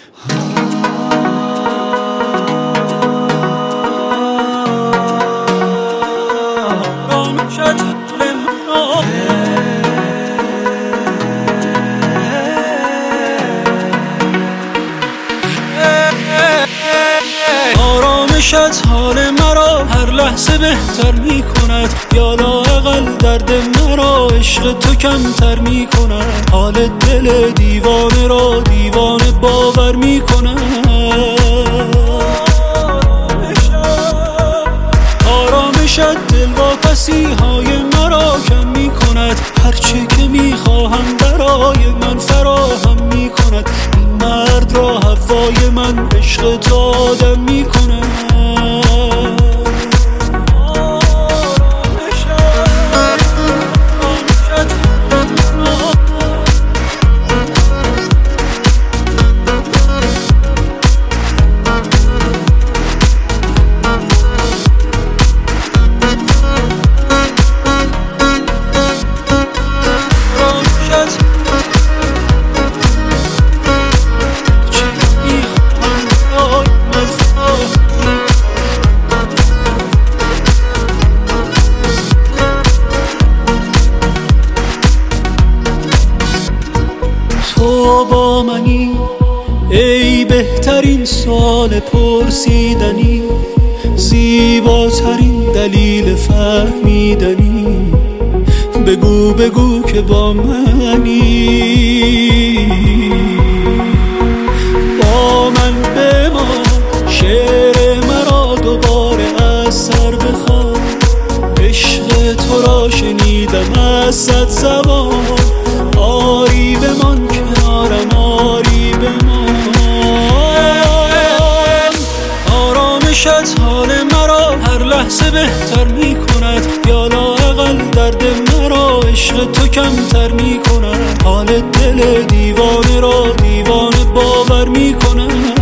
آرامشت حال مرا هر لحظه بهتر می کند، یا لااقل درد مرا عشق تو کمتر می کند. حال دل دیوانه را دیوانه باور می کند. آرامشت دلواپسی های مرا کم می کند، هرچه که می خواهم برای من فراهم می کند. این مرد را هوای من عشق تو آدم می کند. تو با منی ای بهترین سوال پرسیدنی، زیباترین دلیل فهمیدنی. بگو بگو که با منی، با من بمان. شعر مرا دوباره از سر بخوان، عشق تو را شنیدم از 100 زبان. آری بمان کنارم، آری بمان. آرامشت حال مرا هر لحظه بهتر می کند، یا لااقل درد مرا عشق تو کمتر می کند. حال دل دیوانه را دیوانه باور می کند.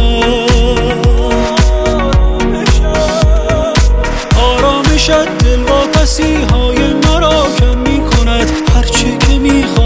آرامشت دلواپسی های مرا کم می کند، هرچه که می